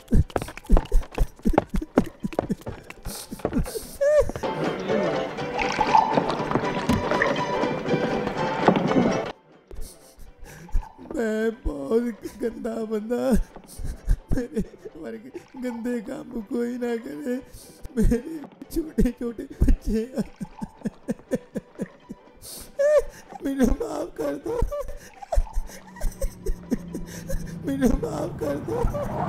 मैं बहुत गंदा बंदा, मेरे वर्गे गंदे काम कोई ना करे। मेरे छोटे छोटे बच्चे मैनू माफ कर दो, मैनू माफ कर दो।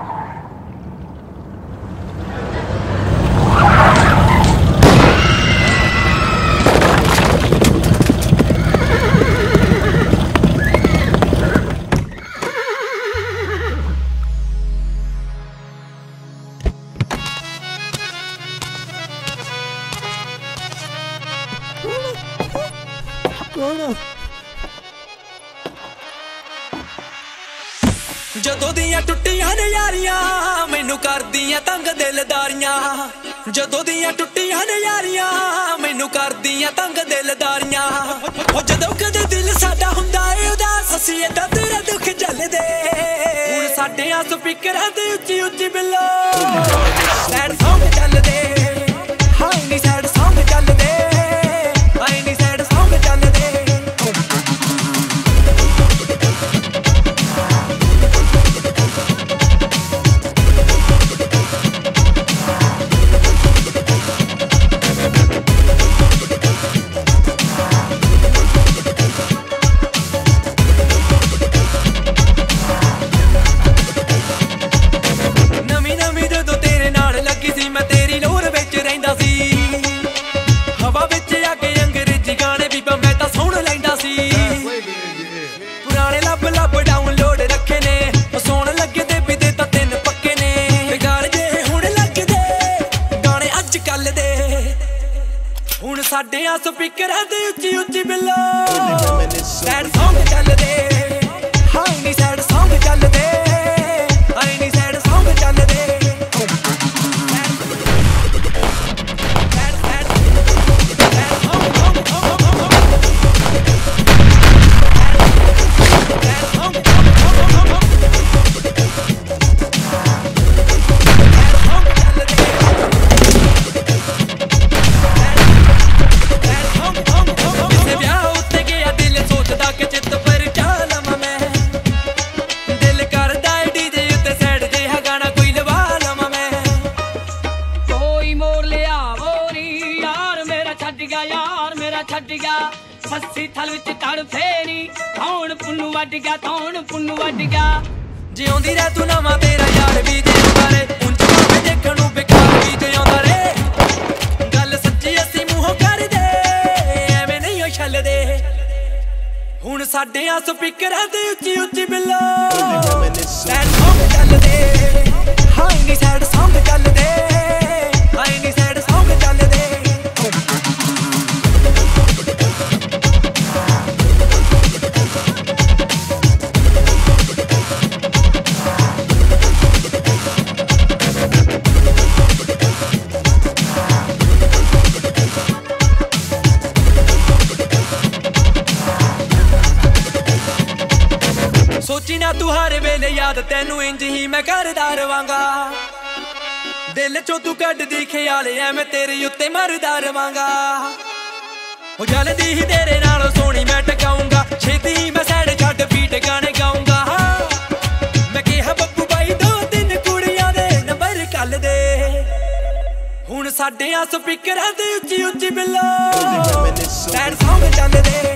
ਜਦੋਂ ਦੀਆਂ ਟੁੱਟੀਆਂ ਨੇ ਯਾਰੀਆਂ ਮੈਨੂੰ ਕਰਦੀਆਂ ਤੰਗ ਦਿਲਦਾਰੀਆਂ, ਜਦੋਂ ਦੀਆਂ ਟੁੱਟੀਆਂ ਨੇ ਯਾਰੀਆਂ ਮੈਨੂੰ ਕਰਦੀਆਂ ਤੰਗ ਦਿਲਦਾਰੀਆਂ। ਉਹ ਜਦੋਂ ਕਦੇ ਦਿਲ ਸਾਡਾ ਹੁੰਦਾ ਏ ਉਦਾਸ ਅਸੀਂ ਏਦਾਂ ਤੇਰਾ ਦੁੱਖ ਝੱਲਦੇ। ਹੁਣ ਸਾਡੇ ਆ ਸਪੀਕਰਾਂ ਤੇ ਉੱਚੀ ਉੱਚੀ ਬਿੱਲੋ ਸੈਡ ਸੌਂਗ ਚੱਲਦੇ। ਹਾਏ ਨੀ ਸੈਡ ਸੌਂਗ ਚੱਲਦੇ, ਹਾਏ ਨੀ ਸੈਡ ਸੌਂਗ ਚੱਲਦੇ। ਹੁਣ ਸਾਡੇ ਆ ਸਪੀਕਰਾਂ ਤੇ ਉੱਚੀ ਉੱਚੀ ਬਿੱਲੋ ਸੈਡ ਸੌਂਗ ਚੱਲਦੇ। ਹਾਏ ਨੀ ਸੈਡ ਸੌਂਗ ਚੱਲਦੇ, ਹਾਏ ਨੀ ਸੈਡ ਸੌਂਗ ਚੱਲਦੇ। ਸੱਸੀ ਥਲ ਵਿੱਚ ਤੜ ਫੇਰੀ ਧੌਣ ਪੁੰਨੂ ਵੱਢ ਗਿਆ, ਧੌਣ ਪੁੰਨੂ ਵੱਢ ਗਿਆ। ਜਿਉਂਦੀ ਰਹਿ ਤੂੰ ਨਵਾਂ ਤੇਰਾ ਯਾਰ ਵੀ ਜਿਉਂਦਾ ਰੇ, ਉਂਝ ਭਾਵੇਂ ਦੇਖਣ ਨੂੰ ਬੇਕਾਰ ਵੀ ਜਿਉਂਦਾ ਰੇ। ਗੱਲ ਸੱਚੀ ਅਸੀਂ ਮੂੰਹੋਂ ਕਰਦੇ ਐਵੇਂ ਨਹੀਂ ਉਹ ਛੱਲਦੇ। ਹੁਣ ਸਾਡੇ ਆ ਸਪੀਕਰਾਂ ਤੇ ਉੱਚੀ ਉੱਚੀ ਬਿੱਲੋ ਸੈਡ ਸੌਂਗ ਚੱਲਦੇ। ਹਾਏ ਨੀ ਸੈਡ ਸੌਂਗ ਚੱਲਦੇ, ਹਾਏ ਨੀ ਸੈਡ ਸੌਂਗ ਚੱਲਦੇ। ਸੋਚੀ ਨਾ ਤੂੰ ਹਰ ਵੇਲੇ ਯਾਦ ਤੈਨੂੰ ਇੰਜ ਹੀ ਮੈਂ ਕਰਦਾ ਰਵਾਂਗਾ। ਦਿਲ ਚੋਂ ਤੂੰ ਕੱਢਦੀ ਖਿਆਲ ਐਵੇਂ ਤੇਰੇ ਉੱਤੇ ਮਰਦਾ ਰਵਾਂਗਾ। ਉਹ ਜਲਦੀ ਹੀ ਤੇਰੇ ਨਾਲੋਂ ਸੋਹਣੀ ਮੈਂ ਟਕਾਉਂਗਾ, ਛੇਤੀ ਹੀ ਮੈਂ ਸੈਡ ਛੱਡ ਬੀਟ ਗਾਣੇ ਗਾਉਂਗਾ। ਮੈਂ ਕਿਹਾ ਬੱਬੂ ਬਾਈ 2-3 ਕੁੜੀਆਂ ਦੇ ਨੰਬਰ ਕੱਲ ਦੇ। ਹੁਣ ਸਾਡੇ ਆ ਸਪੀਕਰਾਂ ਤੇ ਉੱਚੀ ਉੱਚੀ ਬਿੱਲੋ ਸੈਡ ਸੌਂਗ ਚੱਲਦੇ।